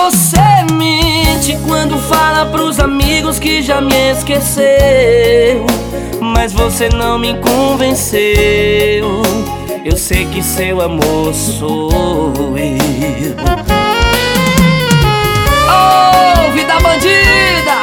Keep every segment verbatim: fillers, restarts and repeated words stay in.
Você mente quando fala pros amigos que já me esqueceu, mas você não me convenceu. Eu sei que seu amor sou eu. Oh, vida bandida!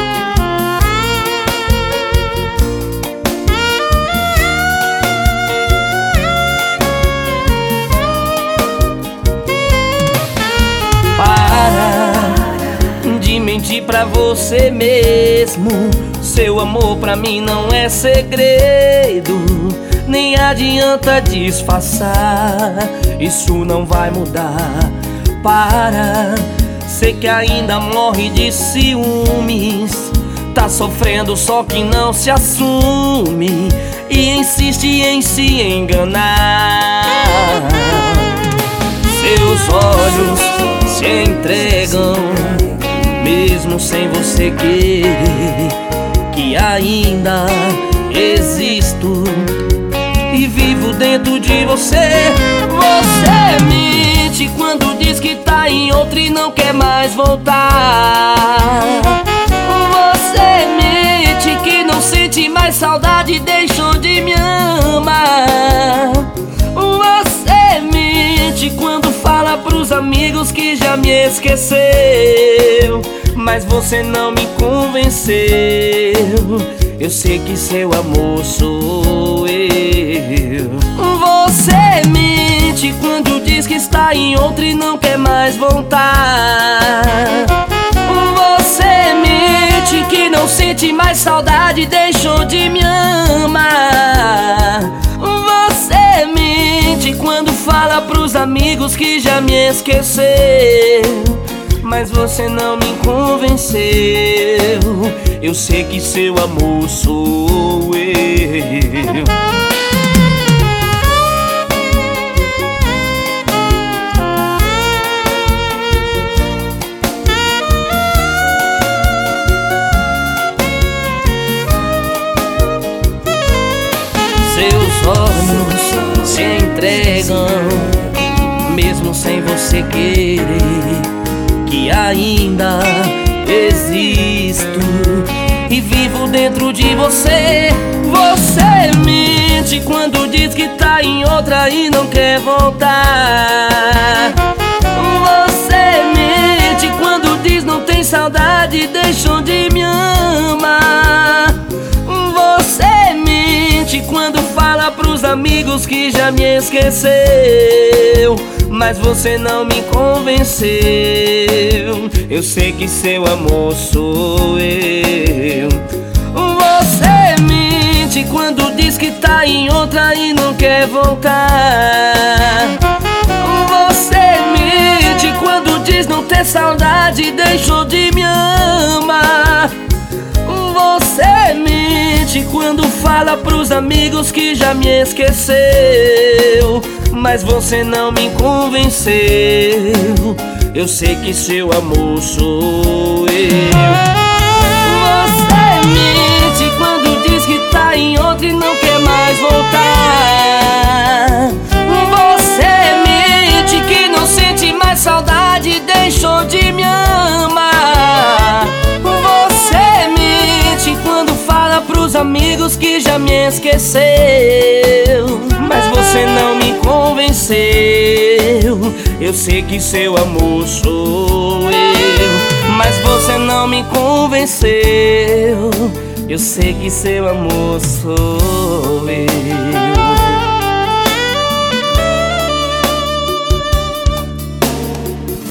Para de mentir pra você mesmo. Seu amor pra mim não é segredo, nem adianta disfarçar, isso não vai mudar. Para, sei que ainda morre de ciúmes, tá sofrendo só que não se assume e insiste em se enganar. Seus olhos se entregam, mesmo sem você querer, que ainda existo e vivo dentro de você. Você mente quando diz que tá em outra e não quer mais voltar. Você mente que não sente mais saudade e deixou de me amar. Você mente quando fala pros amigos que já me esqueceu, mas você não me convenceu. Eu sei que seu amor sou eu. Você mente quando diz que está em outra e não quer mais voltar. Você mente que não sente mais saudade e deixou de me amar. Você mente quando fala pros amigos que já me esqueceu, mas você não me convenceu. Eu sei que seu amor sou eu. Seus olhos se entregam, mesmo sem você querer, que ainda existo e vivo dentro de você. Você mente quando diz que tá em outra e não quer voltar. Você mente quando diz não tem saudade e deixou de me amar. Você mente quando fala pros amigos que já me esqueceu, mas você não me convenceu. Eu sei que seu amor sou eu. Você mente quando diz que tá em outra e não quer voltar. Você mente quando diz não ter saudade e deixou de me amar. Você mente quando fala pros amigos que já me esqueceu, mas você não me convenceu. Eu sei que seu amor sou eu. Você mente quando diz que tá em outra e não quer mais voltar. Você mente que não sente mais saudade e deixou de me amar. Você mente quando fala pros amigos que já me esqueceu, mas você não me convenceu. Eu sei que seu amor sou eu, mas você não me convenceu. Eu sei que seu amor sou eu.